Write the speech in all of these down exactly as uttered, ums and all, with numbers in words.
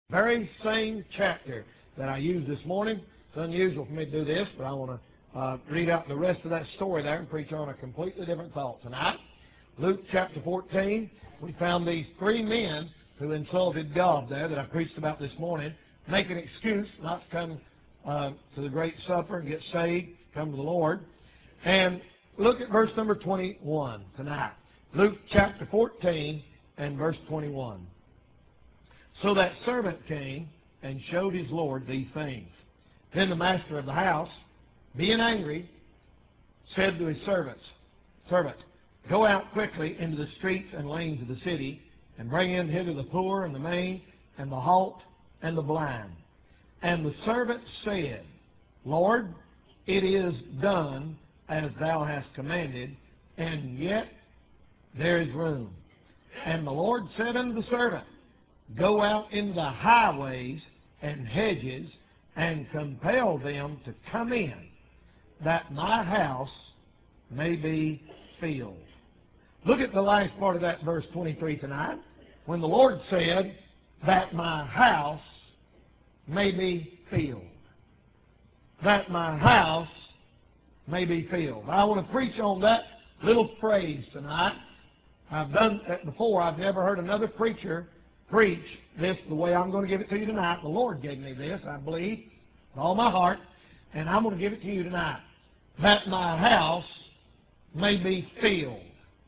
Very same chapter that I used this morning. It's unusual for me to do this, but I want to uh, read out the rest of that story there and preach on a completely different thought tonight. Luke chapter fourteen, we found these three men who insulted God there that I preached about this morning, make an excuse not to come uh, to the great supper and get saved, come to the Lord. And look at verse number twenty-one tonight. Luke chapter fourteen and verse twenty-one. So that servant came and showed his Lord these things. Then the master of the house, being angry, said to his servants, Servant, go out quickly into the streets and lanes of the city, and bring in hither the poor and the maimed, and the halt, and the blind. And the servant said, Lord, it is done as thou hast commanded, and yet there is room. And the Lord said unto the servant, Go out into the highways and hedges, and compel them to come in, that my house may be filled. Look at the last part of that verse twenty-three tonight. When the Lord said, that my house may be filled. That my house may be filled. I want to preach on that little phrase tonight. I've done that before. I've never heard another preacher preach this the way I'm going to give it to you tonight. The Lord gave me this, I believe, with all my heart, and I'm going to give it to you tonight. That my house may be filled.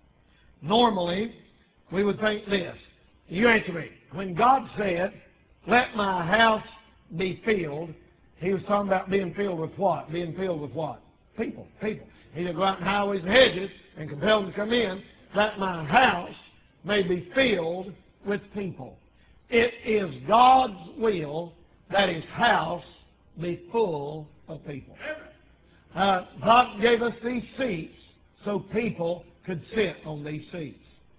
Normally, we would think this. You answer me. When God said, let my house be filled, he was talking about being filled with what? Being filled with what? People. People. He said, go out in highways and hedges and compel them to come in, that my house may be filled with people. It is God's will that his house be full of people. Uh, God gave us these seats so people could sit on these seats.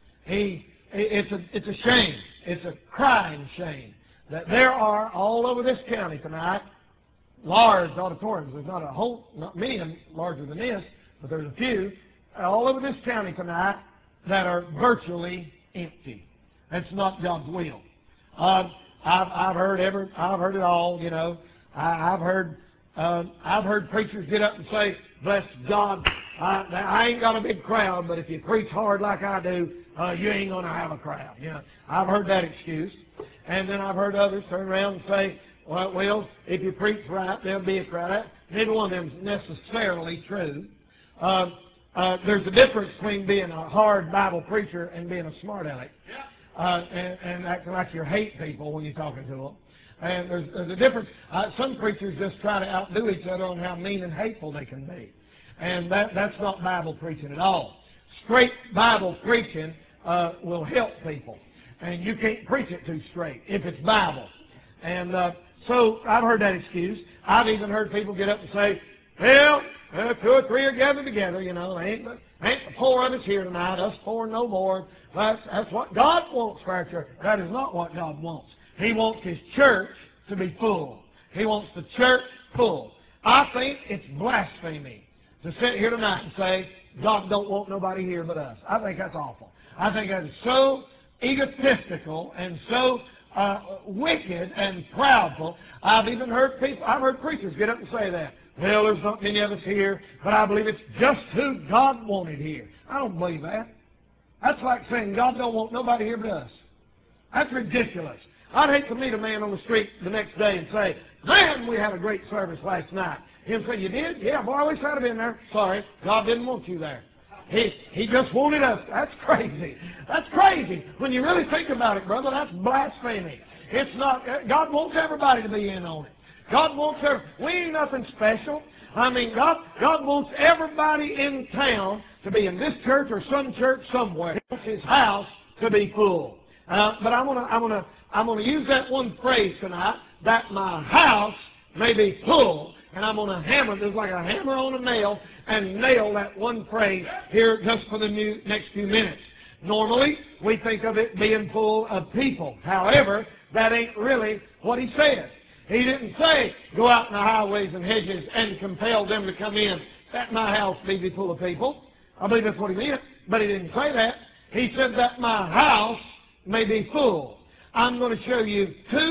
He, it's, a, it's a shame. It's a crying shame that there are all over this county tonight large auditoriums. There's not a whole, not many of them larger than this, but there's a few all over this county tonight that are virtually empty. That's not God's will. Uh, I've, I've heard every, I've heard it all. You know, I, I've heard, uh, I've heard preachers get up and say, "Bless God, I, I ain't got a big crowd, but if you preach hard like I do, uh, you ain't going to have a crowd." You know, I've heard that excuse, and then I've heard others turn around and say, "Well, well, if you preach right, there'll be a crowd." Neither one of them is necessarily true. Uh, uh, there's a difference between being a hard Bible preacher and being a smart aleck. Uh, and, and acting like you hate people when you're talking to them. And there's, there's a difference. Uh, some preachers just try to outdo each other on how mean and hateful they can be. And that, that's not Bible preaching at all. Straight Bible preaching uh, will help people. And you can't preach it too straight if it's Bible. And uh, so I've heard that excuse. I've even heard people get up and say, well, uh, two or three are gathered together, you know, ain't the, ain't the four of us here tonight, us four no more. That's, that's what God wants for our church. That is not what God wants. He wants his church to be full. He wants the church full. I think it's blasphemy to sit here tonight and say, God don't want nobody here but us. I think that's awful. I think that's so egotistical and so uh, wicked and proudful. I've even heard people, I've heard preachers get up and say that. Well, there's not many of us here, but I believe it's just who God wanted here. I don't believe that. That's like saying God don't want nobody here but us. That's ridiculous. I'd hate to meet a man on the street the next day and say, man, we had a great service last night. He'll say, you did? Yeah, boy, I wish I'd have been there. Sorry, God didn't want you there. He, he just wanted us. That's crazy. That's crazy. When you really think about it, brother, that's blasphemy. It's not, God wants everybody to be in on it. God wants everybody. We ain't nothing special. I mean, God, God wants everybody in town to be in this church or some church somewhere. He wants his house to be full. Uh, but I'm gonna, I'm gonna, I'm gonna use that one phrase tonight, that my house may be full, and I'm gonna hammer this like a hammer on a nail and nail that one phrase here just for the new, next few minutes. Normally, we think of it being full of people. However, that ain't really what he said. He didn't say, go out in the highways and hedges and compel them to come in, that my house may be full of people. I believe that's what he meant, but he didn't say that. He said that my house may be full. I'm going to show you two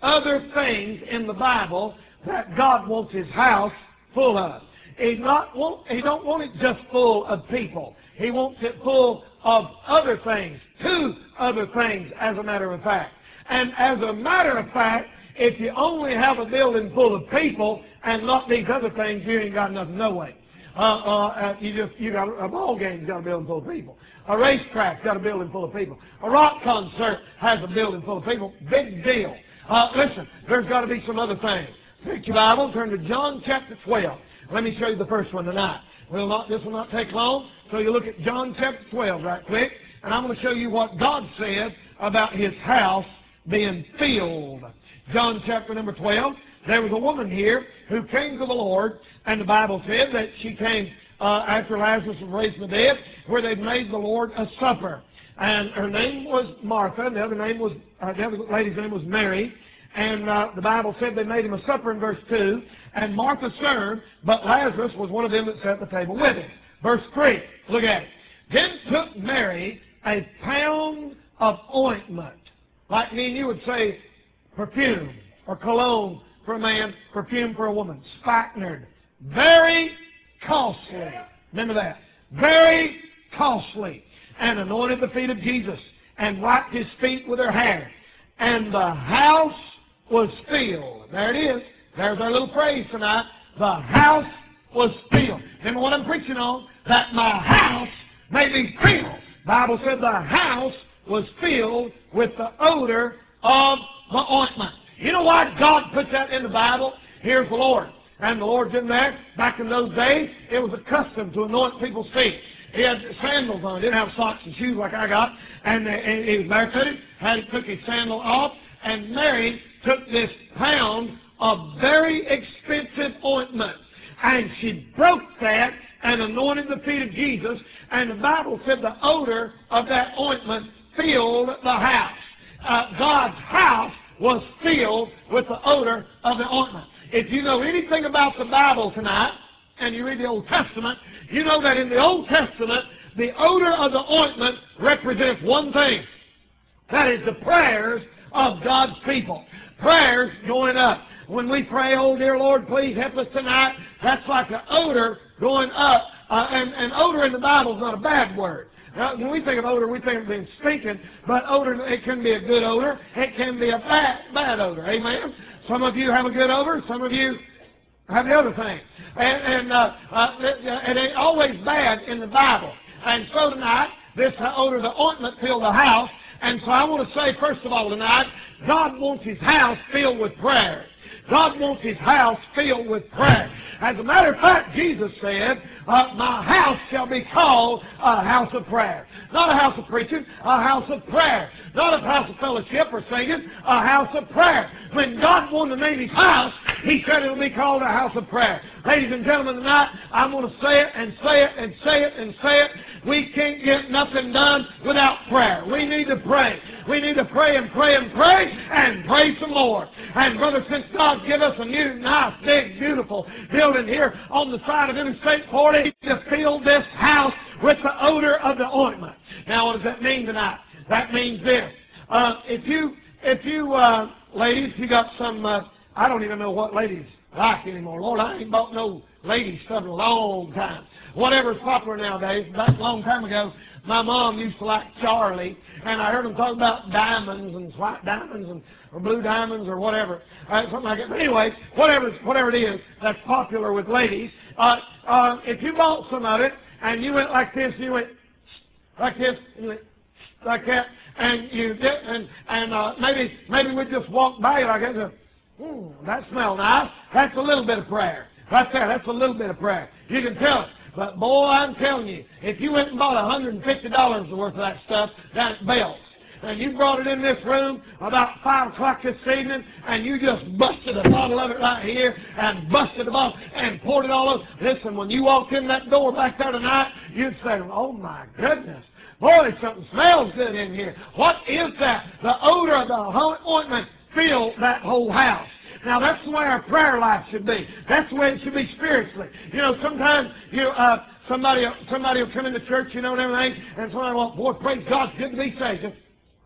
other things in the Bible that God wants His house full of. He not want, He don't want it just full of people. He wants it full of other things, two other things, as a matter of fact. And as a matter of fact, if you only have a building full of people and not these other things, you ain't got nothing, no way. Uh, uh, uh, you just you got a ball game's got a building full of people. A racetrack's got a building full of people. A rock concert has a building full of people. Big deal. Uh, listen, there's got to be some other things. Take your Bible, turn to John chapter twelve. Let me show you the first one tonight. Will not this will not take long. So you look at John chapter twelve right quick, and I'm going to show you what God said about His house being filled. John chapter number twelve. There was a woman here who came to the Lord, and the Bible said that she came uh, after Lazarus was raised from the dead, where they made the Lord a supper. And her name was Martha, and the other name was uh, the other lady's name was Mary. And uh, the Bible said they made him a supper in verse two, and Martha served, but Lazarus was one of them that sat at the table with him. Verse three, look at it. Then took Mary a pound of ointment, like me and you would say perfume or cologne for a man, perfume for a woman, spikenard, very costly. Remember that. Very costly. And anointed the feet of Jesus and wiped His feet with her hair. And the house was filled. There it is. There's our little phrase tonight. The house was filled. Remember what I'm preaching on? That my house may be filled. The Bible said the house was filled with the odor of the ointment. You know why God put that in the Bible? Here's the Lord. And the Lord's in there. Back in those days, it was a custom to anoint people's feet. He had sandals on. He didn't have socks and shoes like I got. And, and he was barefooted. Had took his sandal off. And Mary took this pound of very expensive ointment. And she broke that and anointed the feet of Jesus. And the Bible said the odor of that ointment filled the house. Uh, God's house was filled with the odor of the ointment. If you know anything about the Bible tonight, and you read the Old Testament, you know that in the Old Testament, the odor of the ointment represents one thing. That is the prayers of God's people. Prayers going up. When we pray, oh dear Lord, please help us tonight, that's like an odor going up. Uh, and, and odor in the Bible is not a bad word. Now, when we think of odor, we think of being stinking, but odor, it can be a good odor. It can be a bad, bad odor. Amen? Some of you have a good odor. Some of you have the other thing. And, and uh, uh, it ain't always bad in the Bible. And so tonight, this odor of the ointment filled the house. And so I want to say, first of all tonight, God wants His house filled with prayer. God wants His house filled with prayer. As a matter of fact, Jesus said, uh, my house shall be called a house of prayer. Not a house of preaching, a house of prayer. Not a house of fellowship or singing, a house of prayer. When God wanted to name His house, He said it will be called a house of prayer. Ladies and gentlemen, tonight, I'm going to say it and say it and say it and say it. We can't get nothing done without prayer. We need to pray. We need to pray and pray and pray and pray some more. And brother, since God give us a new, nice, big, beautiful building here on the side of Interstate forty, to fill this house with the odor of the ointment. Now, what does that mean tonight? That means this. Uh, if you, if you, uh, ladies, you got some, uh, I don't even know what ladies like anymore. Lord, I ain't bought no ladies stuff in a long time. Whatever's popular nowadays. Back a long time ago, my mom used to like Charlie, and I heard them talk about diamonds and white diamonds and or blue diamonds or whatever, uh, something like that. But anyway, whatever, whatever it is that's popular with ladies, uh, uh, if you bought some of it and you went like this, you went like this, and you went like that, and you did, and and uh, maybe maybe we just walked by you like that. And, mm, that smells nice. That's a little bit of prayer. Right there, that's a little bit of prayer. You can tell it. But boy, I'm telling you, if you went and bought one hundred fifty dollars worth of that stuff down at Belk's, and you brought it in this room about five o'clock this evening, and you just busted a bottle of it right here, and busted the bottle, and poured it all over. Listen, when you walked in that door back there tonight, you'd say, oh my goodness, boy, something smells good in here. What is that? The odor of the ointment filled that whole house. Now, that's the way our prayer life should be. That's the way it should be spiritually. You know, sometimes you uh, somebody somebody will come into church, you know, and everything, and somebody will, boy, praise God, it's good to be saved.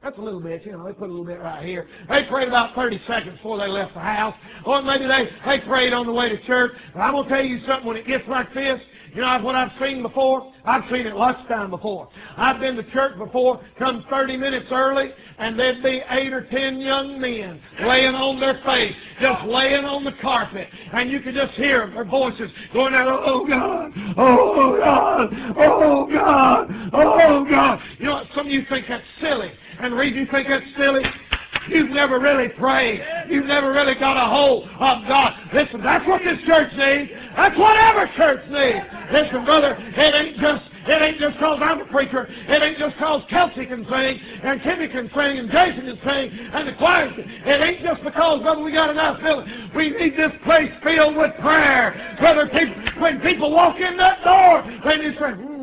That's a little bit, you know, they put a little bit right here. They prayed about thirty seconds before they left the house. Or maybe they, they prayed on the way to church. But I'm going to tell you something, when it gets like this, you know what I've seen before? I've seen it lunchtime before. I've been to church before, come thirty minutes early, and there'd be eight or ten young men laying on their face, just laying on the carpet. And you could just hear them, their voices going out, oh God, oh God, oh God, oh God. You know what? Some of you think that's silly. And the reason you think that's silly, you've never really prayed. You've never really got a hold of God. Listen, that's what this church needs. That's what every church needs. Listen, brother, it ain't just it ain't just because I'm a preacher. It ain't just because Kelsey can sing, and Timmy can sing, and Jason can sing, and the choir can. It ain't just because, brother, we got a nice building. We need this place filled with prayer. Brother, people, when people walk in that door, they need to say, hmm,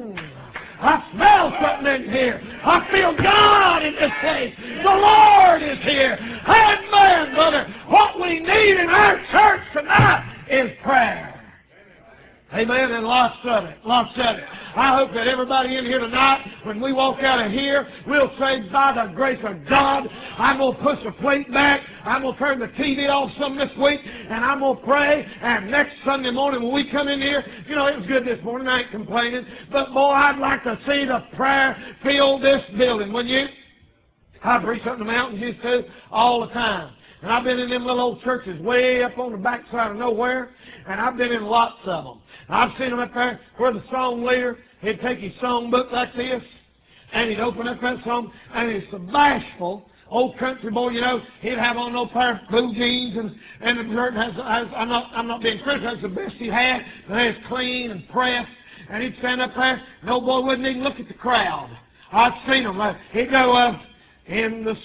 I smell something in here. I feel God in this place. The Lord is here. Amen, brother. What we need in our church tonight is prayer. Amen, and lots of it, lots of it. I hope that everybody in here tonight, when we walk out of here, we'll say, by the grace of God, I'm going to push the plate back, I'm going to turn the T V off some this week, and I'm going to pray, and next Sunday morning when we come in here, you know, it was good this morning, I ain't complaining, but boy, I'd like to see the prayer fill this building, wouldn't you? I preach up in the mountains, used to, all the time. And I've been in them little old churches way up on the backside of nowhere, and I've been in lots of them. I've seen them up there where the song leader, he'd take his song book like this, and he'd open up that song, and he's so bashful, old country boy, you know, he'd have on no pair of blue jeans, and, and the shirt has, has, I'm not I'm not being critical, that's the best he had, but it's clean and pressed, and he'd stand up there, no boy wouldn't even look at the crowd. I've seen him, like, he'd go, uh, in the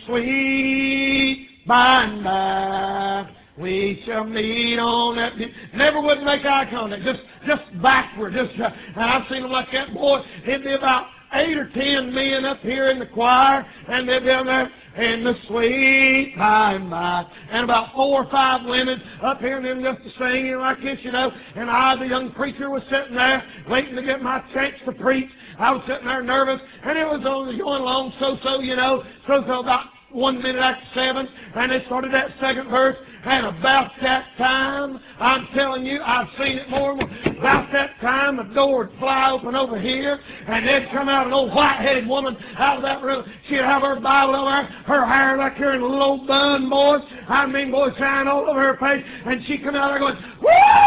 sweet by and by, we shall meet on that. Never would make eye contact, just just backward. Just, uh, and I've seen them like that, boy. It'd be about eight or ten men up here in the choir, and they'd be down there in the sweet by and by, and about four or five women up here, and them just singing like this, you know. And I, the young preacher, was sitting there waiting to get my chance to preach. I was sitting there nervous, and it was only going along so-so, you know, so-so about one minute after seven, and they started that second verse, and about that time, I'm telling you, I've seen it more and more, about that time the door would fly open over here, and they'd come out an old white-headed woman out of that room. She'd have her Bible over there, her hair like her in a little old bun, boys. I mean, boys, shine all over her face, and she'd come out there going, woo!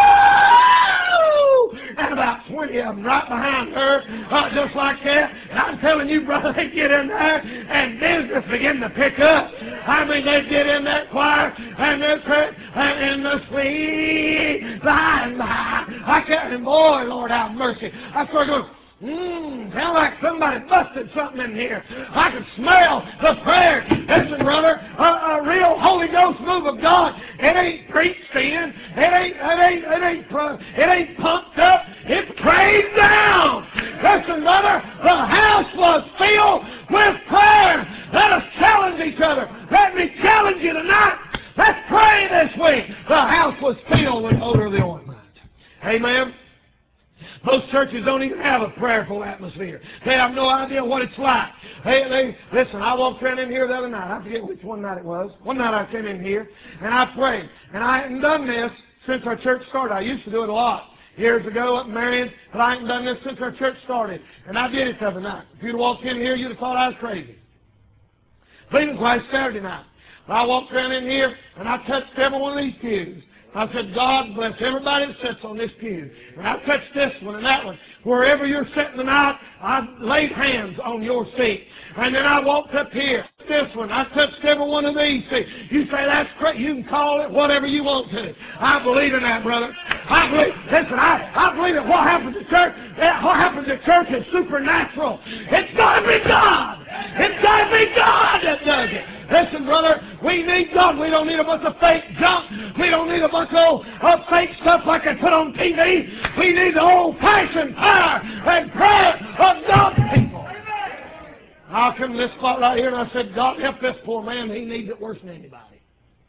And about twenty of them right behind her, uh, just like that. And I'm telling you, brother, they'd get in there, and business began to pick up. I mean, they'd get in that choir, and they'd say, and in the sweet by and by. I can't, and boy, Lord, have mercy. I started going, Mmm, sound like somebody busted something in here. I could smell the prayer. Listen, brother, a, a real Holy Ghost move of God. It ain't preached in. It ain't, it ain't, it ain't, it ain't pumped up. It's prayed down. Listen, brother, the house was filled with prayer. Let us challenge each other. Let me challenge you tonight. Let's pray this week. The house was filled with odor of the ointment. Amen. Most churches don't even have a prayerful atmosphere. They have no idea what it's like. Hey, they, listen, I walked around in here the other night. I forget which one night it was. One night I came in here, and I prayed. And I hadn't done this since our church started. I used to do it a lot years ago up in Marion, but I hadn't done this since our church started. And I did it the other night. If you'd have walked in here, you'd have thought I was crazy. I believe it was last Saturday night. But I walked around in here, and I touched every one of these pews. I said, God bless everybody that sits on this pew. And I touched this one and that one. Wherever you're sitting tonight, I laid hands on your seat. And then I walked up here. This one, I touched every one of these seats. You say that's great. You can call it whatever you want to. I believe in that, brother. I believe. Listen, I, I believe that what happens at church, that what happens at church is supernatural. It's got to be God. It's got to be God that does it. Listen, brother, we need God. We don't need a bunch of fake junk. We don't need a bunch of, of fake stuff like they put on T V. We need the old-fashioned power and prayer of God's people. I come to this spot right here and I said, God, help this poor man. He needs it worse than anybody.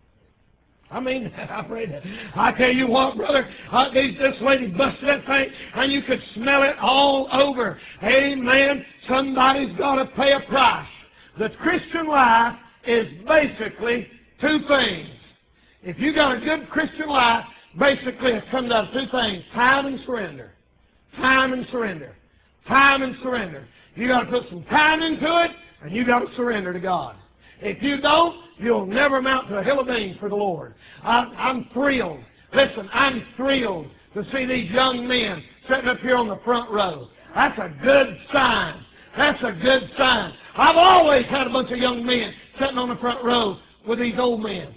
I mean, I prayed that. I tell you what, brother, uh, these, this lady busted that thing, and you could smell it all over. Amen. Somebody's got to pay a price The Christian life is basically two things. If you got a good Christian life, basically it comes out of two things: time and surrender. Time and surrender. Time and surrender. You got to put some time into it, and you got to surrender to God. If you don't, you'll never amount to a hill of beans for the Lord. I, I'm thrilled. Listen, I'm thrilled to see these young men sitting up here on the front row. That's a good sign. That's a good sign. I've always had a bunch of young men sitting on the front row with these old men.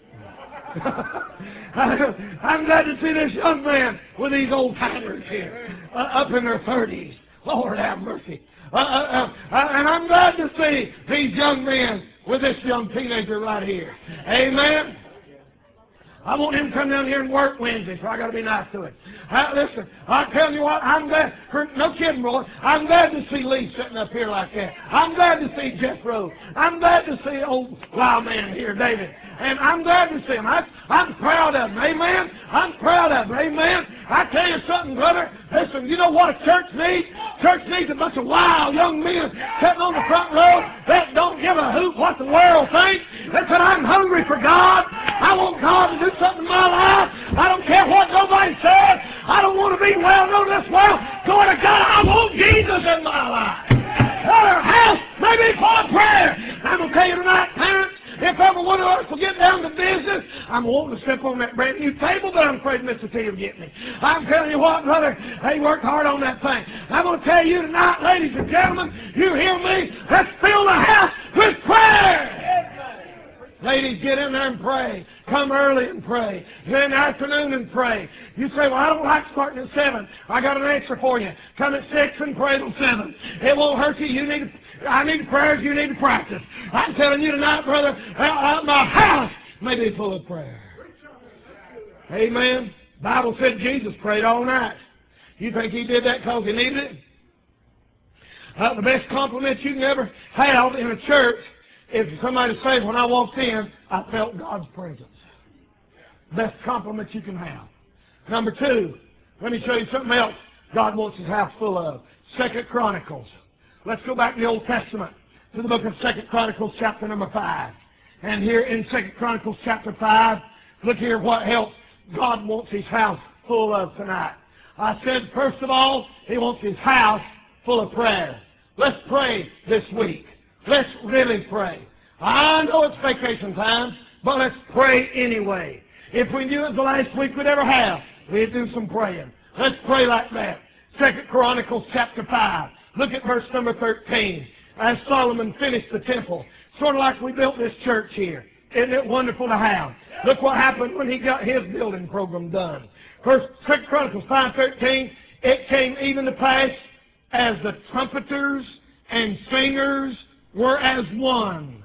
I'm glad to see this young man with these old timers here, uh, up in their thirties. Lord have mercy. Uh, uh, uh, and I'm glad to see these young men with this young teenager right here. Amen. I want him to come down here and work Wednesday, so I got to be nice to him. Uh, listen, I tell you what, I'm glad, for, no kidding, boy, I'm glad to see Lee sitting up here like that. I'm glad to see Jeff Rose. I'm glad to see old wild man here, David. And I'm glad to see him. I, I'm proud of him. Amen. I'm proud of him. Amen. I tell you something, brother. Listen, you know what a church needs? Church needs a bunch of wild young men sitting on the front row that don't give a hoot what the world thinks. Listen, I'm hungry for God. I want God to do something in my life. I don't care what nobody says. I don't want to be well known in this world. Glory to God, I want Jesus in my life. Our house may be full of prayer. I'm going to tell you tonight, parents, if ever one of us will get down to business, I'm wanting to step on that brand new table, but I'm afraid Mister T will get me. I'm telling you what, brother, they worked hard on that thing. I'm going to tell you tonight, ladies and gentlemen, you hear me? Let's fill the house with prayer. Ladies, get in there and pray. Come early and pray. Get in the afternoon and pray. You say, well, I don't like starting at seven. I got an answer for you. Come at six and pray till seven. It won't hurt you. You need to, I need prayers. You need to practice. I'm telling you tonight, brother, uh, my house may be full of prayer. Amen. The Bible said Jesus prayed all night. You think he did that because he needed it? Uh, the best compliment you can ever have in a church, if somebody says, when I walked in, I felt God's presence. Best compliment you can have. Number two, let me show you something else God wants his house full of. Second Chronicles. Let's go back to the Old Testament, to the book of Second Chronicles, chapter number five. And here in Second Chronicles, chapter five, look here what else God wants his house full of tonight. I said, first of all, he wants his house full of prayer. Let's pray this week. Let's really pray. I know it's vacation time, but let's pray anyway. If we knew it was the last week we'd ever have, we'd do some praying. Let's pray like that. Second Chronicles chapter five. Look at verse number thirteen. As Solomon finished the temple, sort of like we built this church here. Isn't it wonderful to have? Look what happened when he got his building program done. First, Second Chronicles five thirteen. It came even to pass as the trumpeters and singers were as one.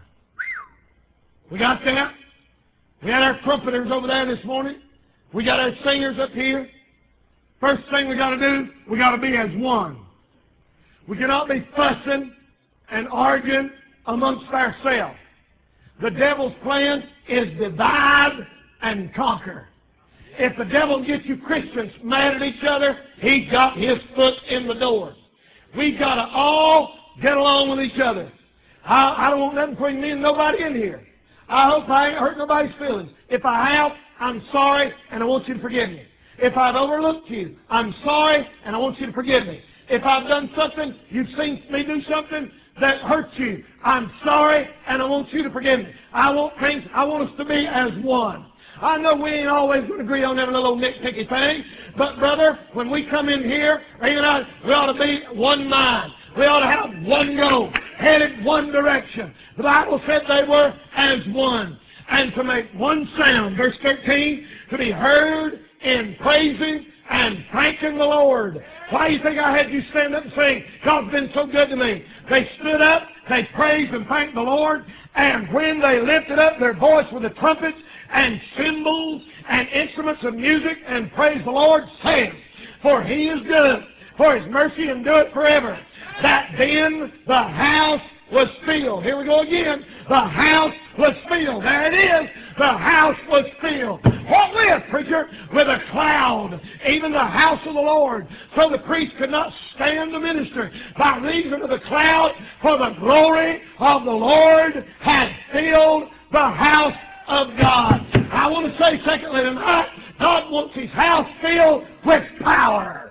We got that? We had our trumpeters over there this morning. We got our singers up here. First thing we got to do, we got to be as one. We cannot be fussing and arguing amongst ourselves. The devil's plan is divide and conquer. If the devil gets you Christians mad at each other, he's got his foot in the door. We've got to all get along with each other. I, I don't want nothing between me and nobody in here. I hope I ain't hurt nobody's feelings. If I have, I'm sorry, and I want you to forgive me. If I've overlooked you, I'm sorry, and I want you to forgive me. If I've done something, you've seen me do something that hurts you, I'm sorry, and I want you to forgive me. I want things, I want us to be as one. I know we ain't always going to agree on every little nitpicky thing, but brother, when we come in here, you know, we ought to be one mind. We ought to have one goal, headed one direction. The Bible said they were as one. And to make one sound, verse thirteen, to be heard in praising and thanking the Lord. Why do you think I had you stand up and sing, God's been so good to me? They stood up, they praised and thanked the Lord, and when they lifted up their voice with the trumpets and cymbals and instruments of music and praised the Lord, saying, for he is good, for his mercy endureth forever. That then the house was filled. Here we go again. The house was filled. There it is. The house was filled. What we this, preacher, with a cloud, even the house of the Lord, so the priest could not stand to minister by reason of the cloud, for the glory of the Lord had filled the house of God. I want to say, secondly, tonight, God wants His house filled with power.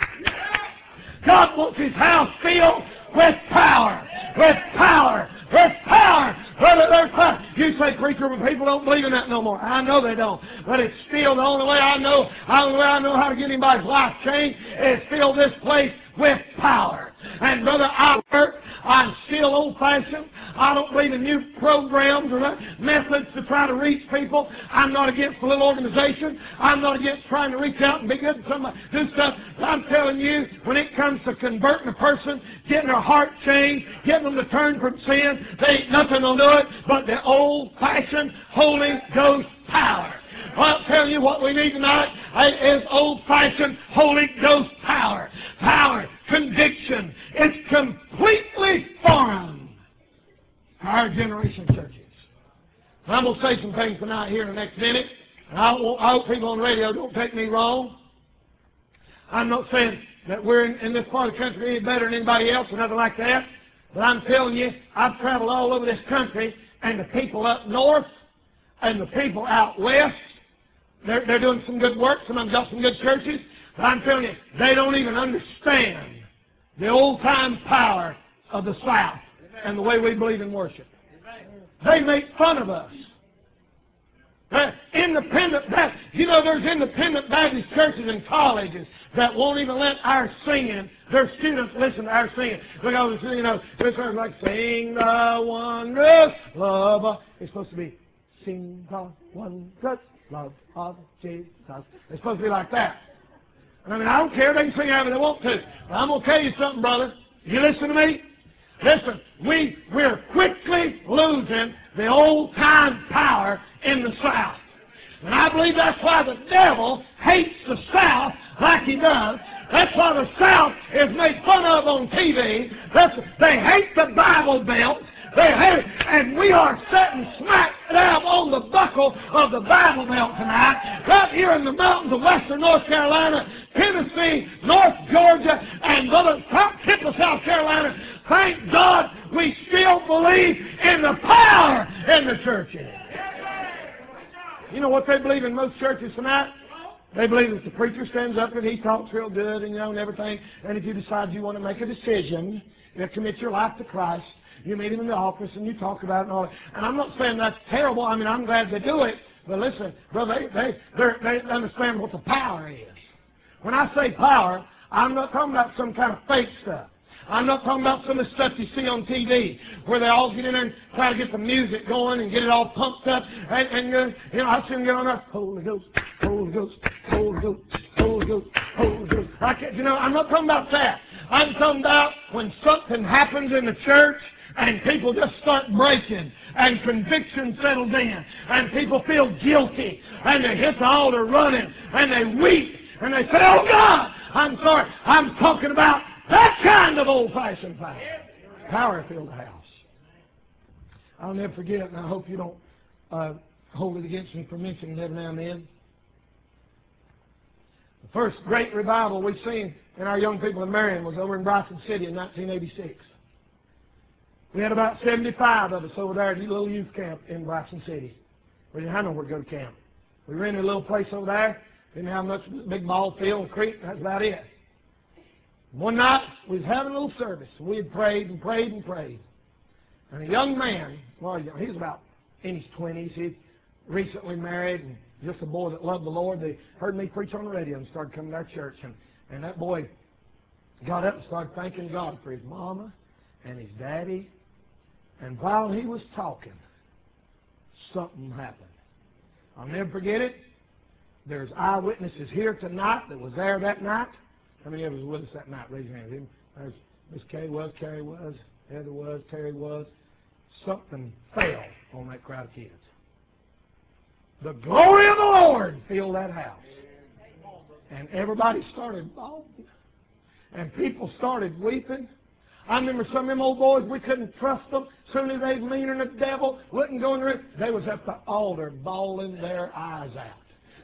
God wants His house filled with power. With power. With power. Brother, there's power. You say, preacher, but people don't believe in that no more. I know they don't. But it's still the only way I know, the only way I know how to get anybody's life changed is fill this place with power. And brother, I work. I'm still old-fashioned. I don't believe in new programs or methods to try to reach people. I'm not against a little organization. I'm not against trying to reach out and be good to somebody, do stuff. But I'm telling you, when it comes to converting a person, getting their heart changed, getting them to turn from sin, there ain't nothing will do it but the old-fashioned Holy Ghost power. Well, I'll tell you what we need tonight is old-fashioned Holy Ghost power. Power, conviction. It's completely foreign to our generation churches. And I'm going to say some things tonight here in the next minute. And I, won't, I hope people on the radio don't take me wrong. I'm not saying that we're in, in this part of the country any better than anybody else or nothing like that. But I'm telling you, I've traveled all over this country, and the people up north and the people out west, They're, they're doing some good work. Some of them got some good churches. But I'm telling you, they don't even understand the old-time power of the South and the way we believe in worship. They make fun of us. Uh, independent, you know, there's independent Baptist churches and colleges that won't even let our singing, their students listen to our singing. Because, you know, this is like, sing the wondrous love of, it's supposed to be, sing the wondrous love of Jesus. It's supposed to be like that. And I mean, I don't care. They can sing however they want to. But I'm going to tell you something, brother. You listen to me? Listen, we, we're quickly losing the old-time power in the South. And I believe that's why the devil hates the South like he does. That's why the South is made fun of on T V. That's, they hate the Bible Belt. They hate it. And we are sitting smack dab on the buckle of the Bible Belt tonight, right here in the mountains of western North Carolina, Tennessee, North Georgia, and the top tip of South Carolina. Thank God we still believe in the power in the churches. You know what they believe in most churches tonight? They believe that the preacher stands up and he talks real good and, you know, and everything. And if you decide you want to make a decision, you commit your life to Christ, you meet him in the office and you talk about it and all that. And I'm not saying that's terrible. I mean, I'm glad they do it. But listen, brother, they, they, they're, they understand what the power is. When I say power, I'm not talking about some kind of fake stuff. I'm not talking about some of the stuff you see on T V where they all get in there and try to get the music going and get it all pumped up. And, and uh, you know, I see them get on there, Holy Ghost, Holy Ghost, Holy Ghost, Holy Ghost, Holy Ghost. I can't, you know, I'm not talking about that. I'm talking about when something happens in the church and people just start breaking and conviction settles in and people feel guilty and they hit the altar running and they weep and they say, oh God, I'm sorry. I'm talking about that kind of old-fashioned power. Power filled the house. I'll never forget it, and I hope you don't uh, hold it against me for mentioning it every now and then. The first great revival we've seen in our young people in Marion was over in Bryson City in nineteen eighty-six. We had about seventy-five of us over there at a little youth camp in Bryson City. We didn't have nowhere to go to camp. We rented a little place over there. Didn't have much, big ball field and creek. That's about it. One night, we was having a little service. We had prayed and prayed and prayed. And a young man, well, he was about in his twenties. He'd recently married and just a boy that loved the Lord. They heard me preach on the radio and started coming to our church. And, and that boy got up and started thanking God for his mama and his daddy. And while he was talking, something happened. I'll never forget it. There's eyewitnesses here tonight that was there that night. How many of us were with us that night? Raise your hand. There's Miss Kay was, Carrie was, Heather was, Terry was. Something fell on that crowd of kids. The glory of the Lord filled that house. And everybody started bawling. And people started weeping. I remember some of them old boys, we couldn't trust them. As soon as they meaner than the devil, wouldn't go in the room. They was at the altar bawling their eyes out.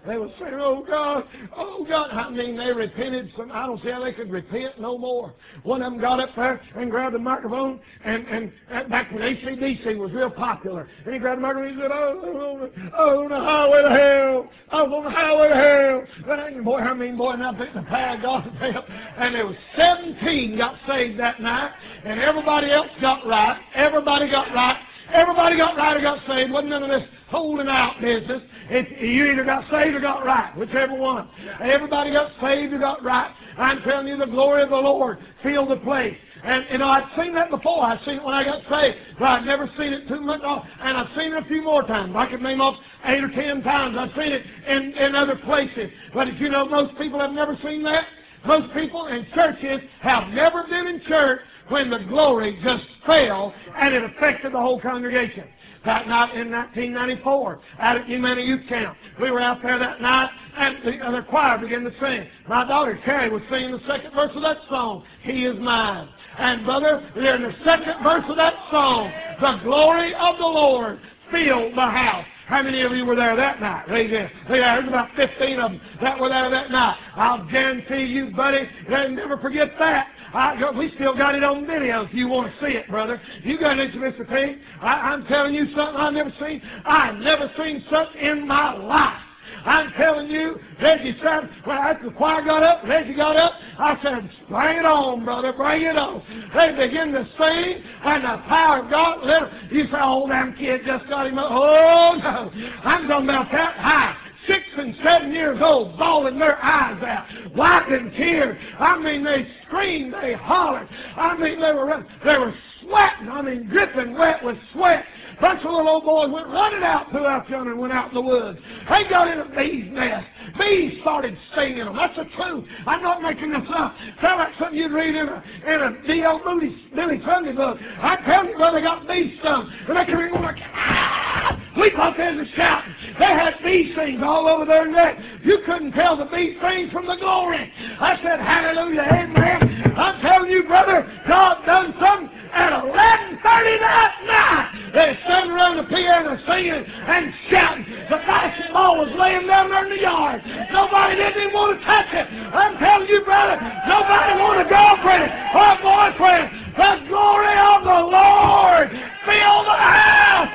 They were saying, oh God, oh God. I mean, they repented. Some, I don't see how they could repent no more. One of them got up there and grabbed the microphone, and, and, and back when A C D C was real popular, and he grabbed the microphone and he said, oh, oh, on the highway to hell. I was on the highway to hell. And boy, I mean, boy, and I picked the power of God to hell. And there was seventeen got saved that night, and everybody else got right. Everybody got right. Everybody got right or got saved. Wasn't none of this holding out business. It, you either got saved or got right, whichever one. Everybody got saved or got right. I'm telling you, the glory of the Lord filled the place. And, you know, I'd seen that before. I'd seen it when I got saved, but I'd never seen it too much. And I've seen it a few more times. I could name off eight or ten times. I've seen it in, in other places. But if you know, most people have never seen that. Most people in churches have never been in church when the glory just fell and it affected the whole congregation. That night in nineteen ninety-four, out at Humana Youth Camp, we were out there that night, and the, and the choir began to sing. My daughter Carrie was singing the second verse of that song, He is Mine. And brother, in the second verse of that song, the glory of the Lord filled the house. How many of you were there that night? Raise your hand. There's about fifteen of them that were there that night. I'll guarantee you, buddy, they'll never forget that. I, we still got it on video if you want to see it, brother. You got it, Mister P. I, I'm telling you something I've never seen. I've never seen something in my life. I'm telling you, Reggie said, when after the choir got up, Reggie got up, I said, bring it on, brother, bring it on. They begin to sing, and the power of God, little, you say, oh, them kid just got him up. Oh, no. I'm talking about that high. Six and seven years old, bawling their eyes out, wiping tears. I mean, they screamed, they hollered. I mean, they were they were sweating. I mean, dripping wet with sweat. Bunch of little old boys went running out to out yonder and went out in the woods. They got in a bee's nest. Bees started stinging them. That's the truth. I'm not making this up. Sounds like something you'd read in a in a D L Moody Billy Sunday book. I tell you, brother, they got bee stung, and they come in going like, ah! We thought they was shouting. They had bee stings all over their neck. You couldn't tell the bee stings from the glory. I said, hallelujah, amen. I'm telling you, brother, God done something at eleven thirty that night. They stood around the piano singing and shouting. The basketball was laying down there in the yard. Nobody didn't even want to touch it. I'm telling you, brother, nobody wanted a girlfriend or a boyfriend. The glory of the Lord filled the house.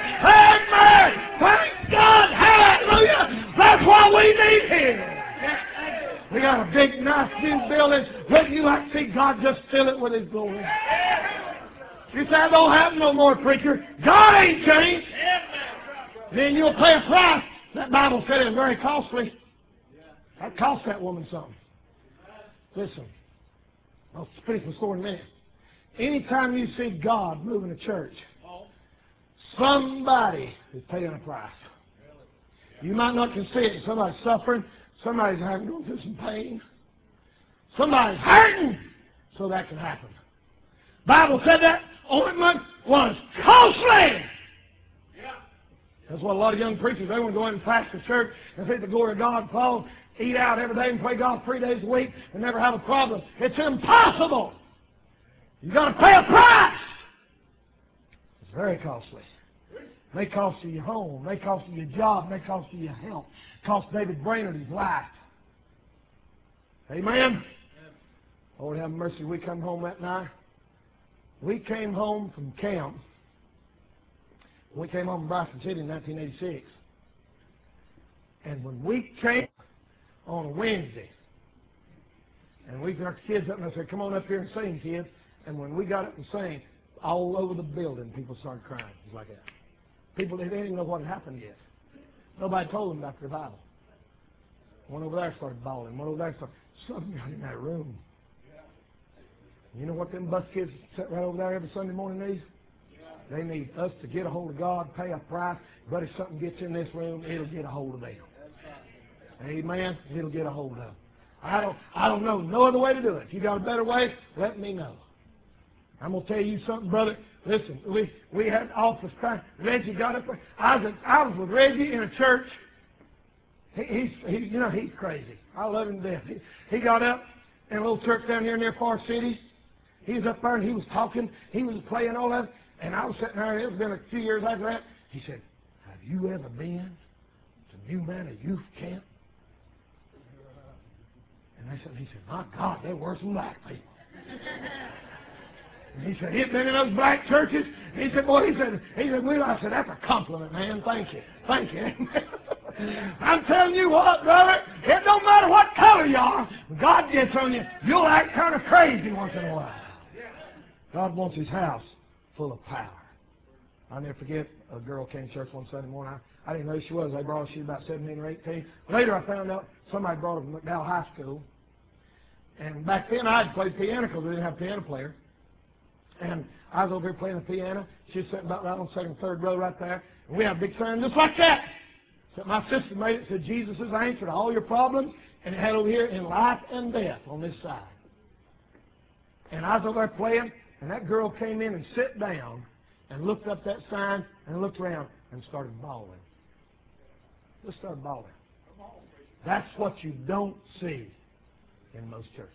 Amen. Thank God. Hallelujah. That's why we need Him. We got a big, nice new building. Wouldn't you like to see God just fill it with His glory? You say, I don't have no more, preacher. God ain't changed. Then you'll pay a price. That Bible said it was very costly. That cost that woman something. Listen, I'll finish my story in a minute. Anytime you see God moving a church, somebody is paying a price. You might not can see it. Somebody's suffering. Somebody's having to go through some pain. Somebody's hurting so that can happen. Bible said that ointment was costly. That's what a lot of young preachers, they want to go in and fast the church and see the glory of God fall, eat out every day and play golf three days a week and never have a problem. It's impossible. You've got to pay a price. It's very costly. It may cost you your home. It may cost you your job. It may cost you your health. It cost David Brainerd his life. Amen? Lord have mercy. We come home that night. We came home from camp. We came home from Bryson City in nineteen eighty-six. And when we came on a Wednesday, and we got the kids up and I said, come on up here and sing, kids. And when we got up and sang, all over the building, people started crying. It was like that. People, they didn't even know what had happened yet. Nobody told them about the revival. One over there started bawling. One over there started, something got in that room. You know what them bus kids sit right over there every Sunday morning need? They need us to get a hold of God, pay a price. But if something gets in this room, it'll get a hold of them. Amen? It'll get a hold of them. I don't, I don't know no other way to do it. If you got a better way, let me know. I'm going to tell you something, brother. Listen, we, we had office time. Reggie got up. I was, I was with Reggie in a church. He, he's, he, you know, he's crazy. I love him to death. He, he got up in a little church down here near Far City. He was up there and he was talking. He was playing all that. And I was sitting there, and it was been a few years after that. He said, have you ever been to New Manor Youth Camp? said, he said, my God, they're worse than black people. And he said, he'd been in those black churches. He said, boy, he said, he said, well, I said, that's a compliment, man. Thank you. Thank you. I'm telling you what, brother, it don't matter what color you are. When God gets on you, you'll act kind of crazy once in a while. God wants His house full of power. I'll never forget, a girl came to church one Sunday morning. I, I didn't know who she was. They brought her, she was about seventeen or eighteen. Later I found out somebody brought her from McDowell High School. And back then I had played piano because we didn't have a piano player. And I was over here playing the piano. She was sitting about right on the second, third row right there. And we had a big sign just like that. So my sister made it, said, Jesus is the answer to all your problems. And it had over here, in life and death, on this side. And I was over there playing, and that girl came in and sat down and looked up that sign and looked around and started bawling. Just started bawling. That's what you don't see in most churches.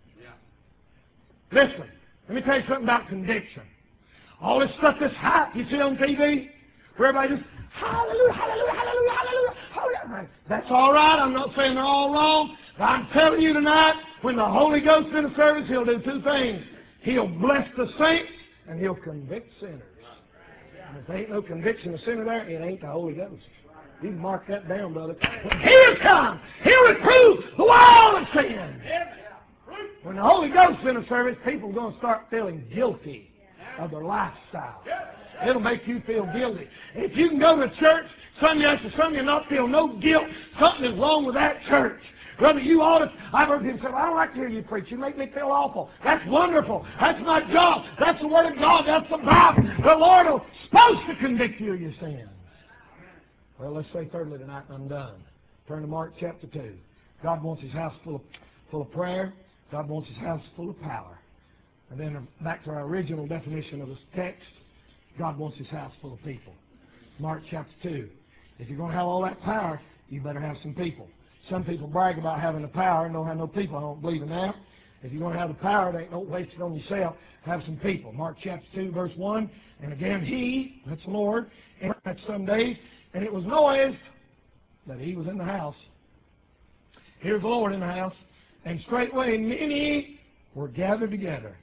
Yeah. Listen, let me tell you something about conviction. All this stuff, this hype you see on T V, where everybody just, hallelujah, hallelujah, hallelujah, hallelujah, hallelujah. That's all right. I'm not saying they're all wrong. But I'm telling you tonight, when the Holy Ghost is in the service, He'll do two things. He'll bless the saints, and He'll convict sinners. And if there ain't no conviction of sinner there, it ain't the Holy Ghost. You can mark that down, brother. When He'll come, He'll reprove the wall of sin. When the Holy Ghost is in the service, people are going to start feeling guilty of their lifestyle. It'll make you feel guilty. If you can go to church Sunday after Sunday and not feel no guilt, something is wrong with that church. Brother, you ought to. I've heard people say, well, I don't like to hear you preach. You make me feel awful. That's wonderful. That's my job. That's the Word of God. That's the Bible. The Lord is supposed to convict you of your sins. Well, let's say thirdly tonight, and I'm done. Turn to Mark chapter two. God wants His house full of, full of prayer. God wants His house full of power. And then back to our original definition of this text, God wants His house full of people. Mark chapter two. If you're going to have all that power, you better have some people. Some people brag about having the power and don't have no people. I don't believe in that. If you're going to have the power, it ain't don't waste it on yourself. Have some people. Mark chapter two, verse one. And again, He, that's the Lord, and that's some days, and it was noised that He was in the house. Here's the Lord in the house. And straightway many were gathered together,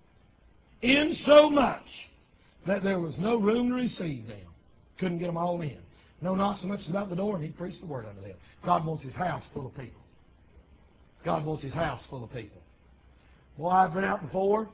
insomuch that there was no room to receive them. Couldn't get them all in. No, not so much about the door, and He preached the word unto them. God wants His house full of people. God wants His house full of people. Boy, I've been out before.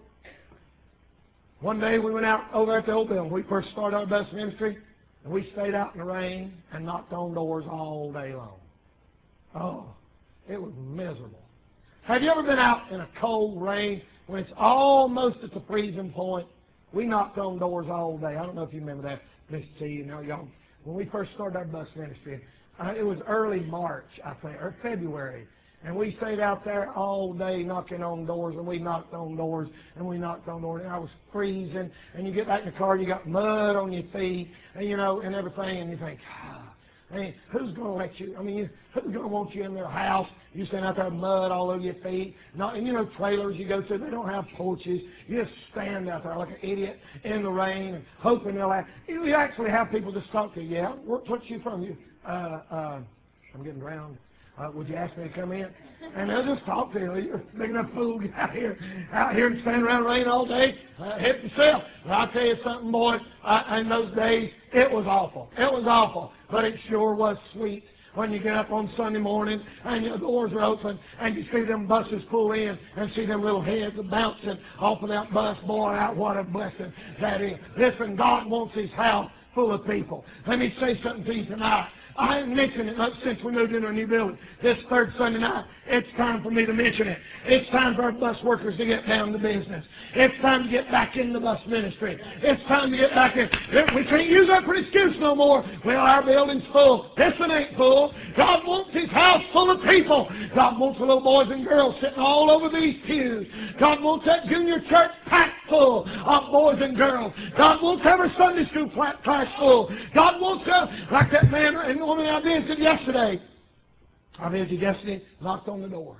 One day we went out over at the old building. We first started our bus ministry, and we stayed out in the rain and knocked on doors all day long. Oh, it was miserable. Have you ever been out in a cold rain when it's almost at the freezing point? We knocked on doors all day. I don't know if you remember that, Mister T. You know, y'all. When we first started our bus ministry, uh, it was early March, I think, or February. And we stayed out there all day knocking on doors, and we knocked on doors, and we knocked on doors, and I was freezing. And you get back in the car, you got mud on your feet, and you know, and everything, and you think, ah, I mean, who's going to let you, I mean, you, who's going to want you in their house? You stand out there with mud all over your feet. Not, and you know, trailers you go to, they don't have porches. You just stand out there like an idiot in the rain and hoping they'll have, you actually have people just talk to you. Yeah, where, what's you from? You, uh, uh, I'm getting drowned. Uh, would you ask me to come in? And they'll just talk to you. You're a big enough fool get out here, out here and stand around in the rain all day. Uh, help yourself. Well, I'll tell you something, boy. I, in those days, it was awful. It was awful. But it sure was sweet when you get up on Sunday morning and your doors are open and you see them buses pull in and see them little heads bouncing off of that bus. Boy, out what a blessing that is. Listen, God wants His house full of people. Let me say something to you tonight. I haven't mentioned it much since we moved into a new building. This third Sunday night, it's time for me to mention it. It's time for our bus workers to get down to business. It's time to get back in the bus ministry. It's time to get back in. We can't use that for an excuse no more. Well, our building's full. This one ain't full. God wants His house full of people. God wants the little boys and girls sitting all over these pews. God wants that junior church packed full of boys and girls. God wants every Sunday school class full. God wants, uh, like that man and woman I visited yesterday. I visited yesterday, knocked on the door.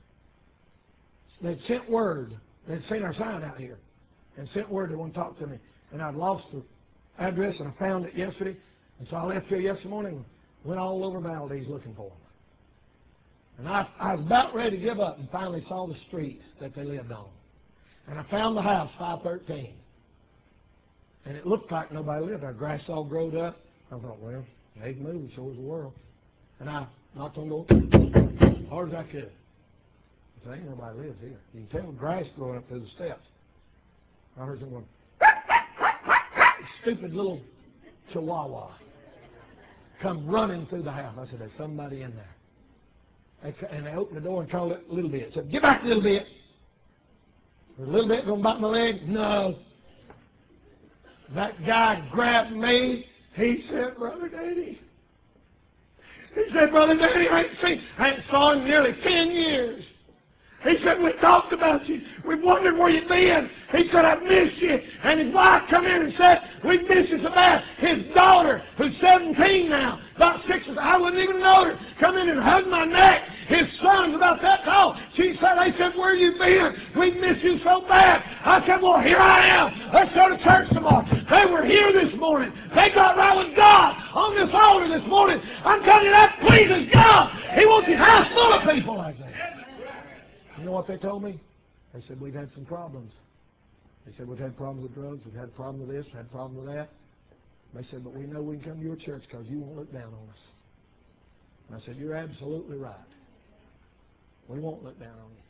They'd sent word. They'd seen our sign out here and sent word they want to talk to me. And I'd lost the address, and I found it yesterday. And so I left here yesterday morning and went all over Valdez looking for them. And I, I was about ready to give up and finally saw the street that they lived on. And I found the house, five thirteen. And it looked like nobody lived there. Grass all growed up. I thought, well, they've moved, so is the world. And I knocked on the door as hard as I could. I said, ain't nobody lives here. You can tell the grass growing up through the steps. I heard someone, stupid little chihuahua come running through the house. I said, there's somebody in there. They, and they opened the door and called it Little Bit. I said, get back, Little Bit. Is Little Bit going to bite my leg? No. That guy grabbed me. He said, Brother Danny. He said, Brother Danny, I ain't seen, I ain't saw him in nearly ten years. He said, we talked about you. We wondered where you'd been. He said, I missed you. And his wife come in and said, we missed you so bad. His daughter, who's seventeen now, about six, I wouldn't even know her, come in and hug my neck. His son's about that tall. She said, they said, where you been? We missed you so bad. I said, well, here I am. Let's go to church tomorrow. They were here this morning. They got right with God on this altar this morning. I'm telling you, that pleases God. He wants his house full of people like that. You know what they told me? They said, we've had some problems. They said, we've had problems with drugs, we've had problems with this, we've had problems with that. They said, but we know we can come to your church because you won't look down on us. And I said, you're absolutely right. We won't look down on you.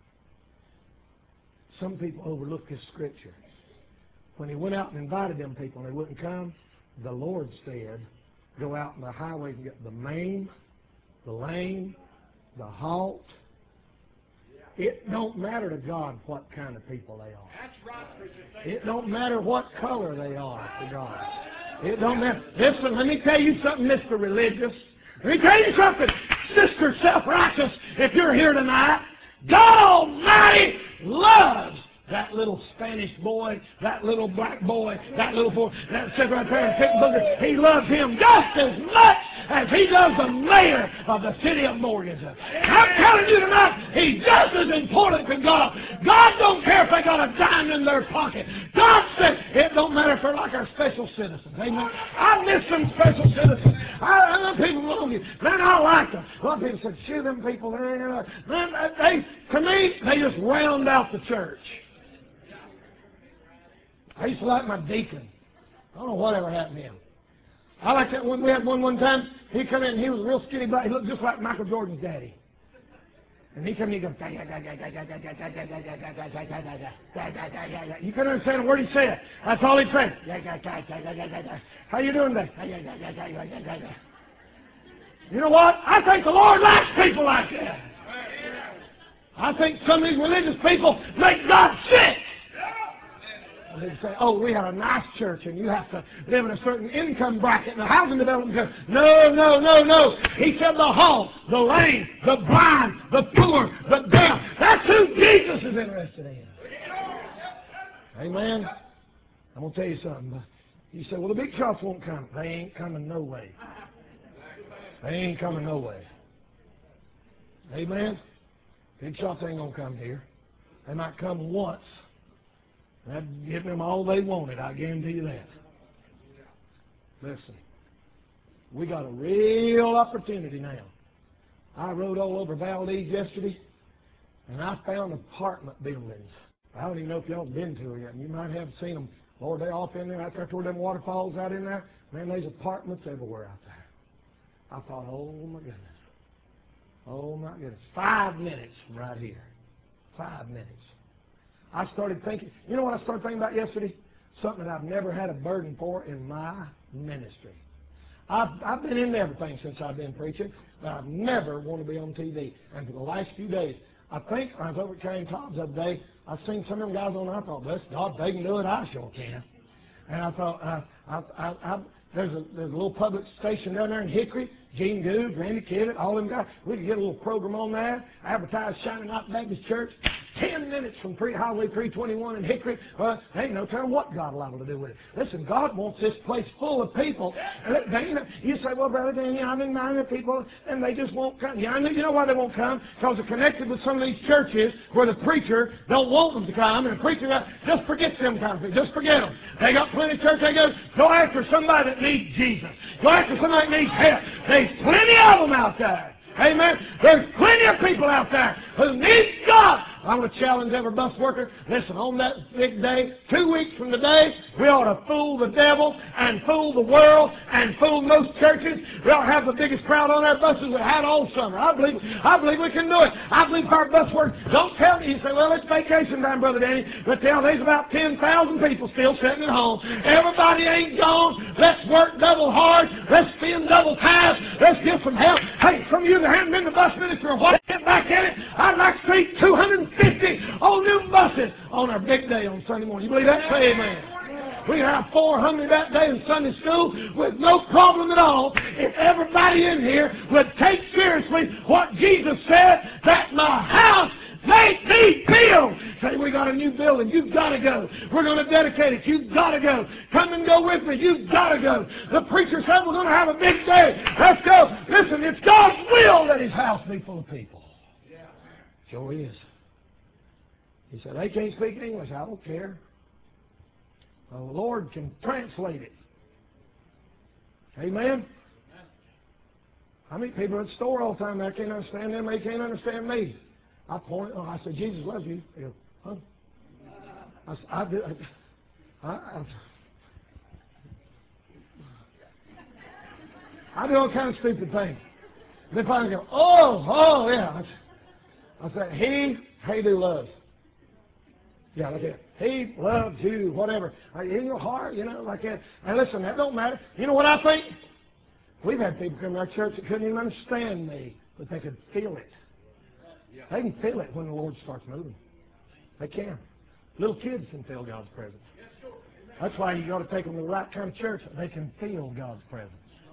Some people overlook this scripture. When he went out and invited them people and they wouldn't come, the Lord said, go out in the highway and get the maimed, the lame, the halt. It don't matter to God what kind of people they are. It don't matter what color they are to God. It don't matter. Listen, let me tell you something, Mister Religious. Let me tell you something, Sister Self-Righteous, if you're here tonight. God Almighty loves that little Spanish boy, that little black boy, that little boy that sits right there and pick boogers. He loves him just as much as he loves the mayor of the city of Morganton. I'm telling you tonight, he's just as important to God. God don't care if they got a dime in their pocket. God said it don't matter if they're like our special citizens. Amen. I miss some special citizens. I, I know people wrong you. Man, I like them. A lot of people said, shoot them people. Man, they, to me, they just round out the church. I used to like my deacon. I don't know whatever happened to him. I like that one. We had one one time. He come in, he was a real skinny black. He looked just like Michael Jordan's daddy. And he come in, he goes, you couldn't understand a word he said. That's all he said. How you doing today? You know what? I think the Lord likes people like that. I think some of these religious people make God sick. They say, oh, we have a nice church and you have to live in a certain income bracket and a housing development. No, no, no, no. He said the halt, the lame, the blind, the poor, the deaf. That's who Jesus is interested in. Amen. I'm going to tell you something. You say, well, the big shots won't come. They ain't coming no way. They ain't coming no way. Amen. Big shots ain't going to come here. They might come once. That'd give them all they wanted, I guarantee you that. Listen, we got a real opportunity now. I rode all over Valdez yesterday, and I found apartment buildings. I don't even know if y'all have been to them yet, and you might have seen them. Lord, they're off in there, out there toward them waterfalls out in there. Man, there's apartments everywhere out there. I thought, oh my goodness. Oh my goodness. Five minutes from right here. Five minutes. I started thinking, you know what I started thinking about yesterday? Something that I've never had a burden for in my ministry. I've, I've been into everything since I've been preaching, but I've never wanted to be on T V. And for the last few days, I think I was over at Carrying Toms the other day, I seen some of them guys on there, I thought, bless God, they can do it, I sure can. And I thought, uh, I, I, I, there's, a, there's a little public station down there in Hickory, Gene Goode, Randy Kidd, all them guys. We could get a little program on there, advertise Shining Light Baptist Church. Ten minutes from three, Highway three twenty-one in Hickory. Well, there ain't no telling what God allowed to do with it. Listen, God wants this place full of people. They ain't, you say, well, Brother Danny, I've been minding people, and they just won't come. Yeah, I know, you know why they won't come? Because they're connected with some of these churches where the preacher don't want them to come, and the preacher just forgets them kind of things. Just forget them. They got plenty of church. They go, go after somebody that needs Jesus. Go after somebody that needs help. There's plenty of them out there. Amen. There's plenty of people out there who need God. I'm going to challenge every bus worker. Listen, on that big day, two weeks from today, we ought to fool the devil and fool the world and fool most churches. We ought to have the biggest crowd on our buses we had all summer. I believe I believe we can do it. I believe our bus workers, don't tell me, you say, well, it's vacation time, Brother Danny, but tell there's about ten thousand people still sitting at home. Everybody ain't gone. Let's work double hard. Let's spend double time. Let's get some help. Hey, some of you that haven't been to bus ministry or what, get back in it. I'd like to see two hundred fifty old new buses on our big day on Sunday morning. You believe that? Say amen. We can have four hundred that day in Sunday school with no problem at all if everybody in here would take seriously what Jesus said, that my house may be built. Say, we got a new building. You've got to go. We're going to dedicate it. You've got to go. Come and go with me. You've got to go. The preacher said we're going to have a big day. Let's go. Listen, it's God's will that His house be full of people. Sure is. He said, they can't speak English. I don't care. Well, the Lord can translate it. Amen? I meet people at the store all the time. I can't understand them. They can't understand me. I point. Oh, I said, Jesus loves you. They go, huh? I, I do. I, I, I do all kinds of stupid things. They finally go, oh, oh, yeah. I said, he, he do loves. Yeah, like that. He loves you, whatever. In your heart, you know, like that. And listen, that don't matter. You know what I think? We've had people come to our church that couldn't even understand me, but they could feel it. They can feel it when the Lord starts moving. They can. Little kids can feel God's presence. That's why you got to take them to the right kind of church. They can feel God's presence.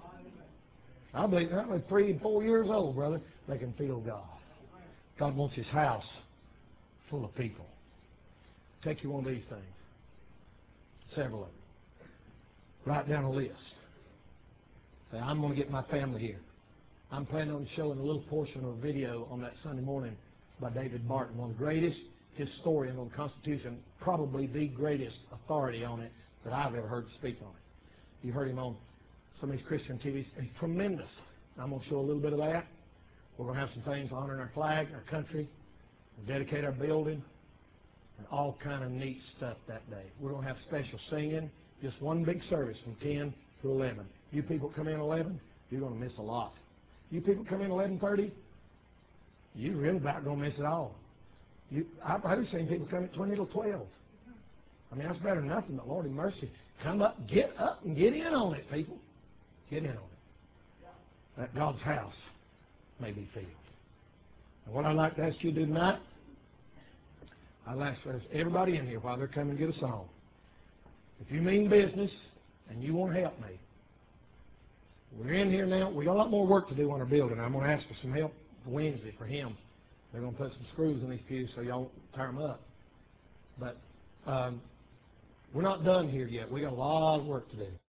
I believe that like three, four years old, brother, they can feel God. God wants His house full of people. Take you one of these things. Several of them. Write down a list. Say, I'm going to get my family here. I'm planning on showing a little portion of a video on that Sunday morning by David Barton, one of the greatest historians on the Constitution, probably the greatest authority on it that I've ever heard speak on it. You've heard him on some of these Christian T Vs. He's tremendous. I'm going to show a little bit of that. We're going to have some things honoring our flag, our country, dedicate our building, and all kind of neat stuff that day. We're going to have special singing, just one big service from ten to eleven. You people come in eleven, you're going to miss a lot. You people come in eleven thirty, you're really about going to miss it all. You, I've, I've seen people come at twenty to twelve. I mean, that's better than nothing, but Lord have mercy. Come up, get up, and get in on it, people. Get in on it. That God's house may be filled. And what I'd like to ask you to do tonight, I'd like to ask everybody in here while they're coming to get a song. If you mean business and you want to help me, we're in here now. We got a lot more work to do on our building. I'm going to ask for some help for Wednesday for him. They're going to put some screws in these pews so y'all won't tear them up. But um, we're not done here yet. We got a lot of work to do.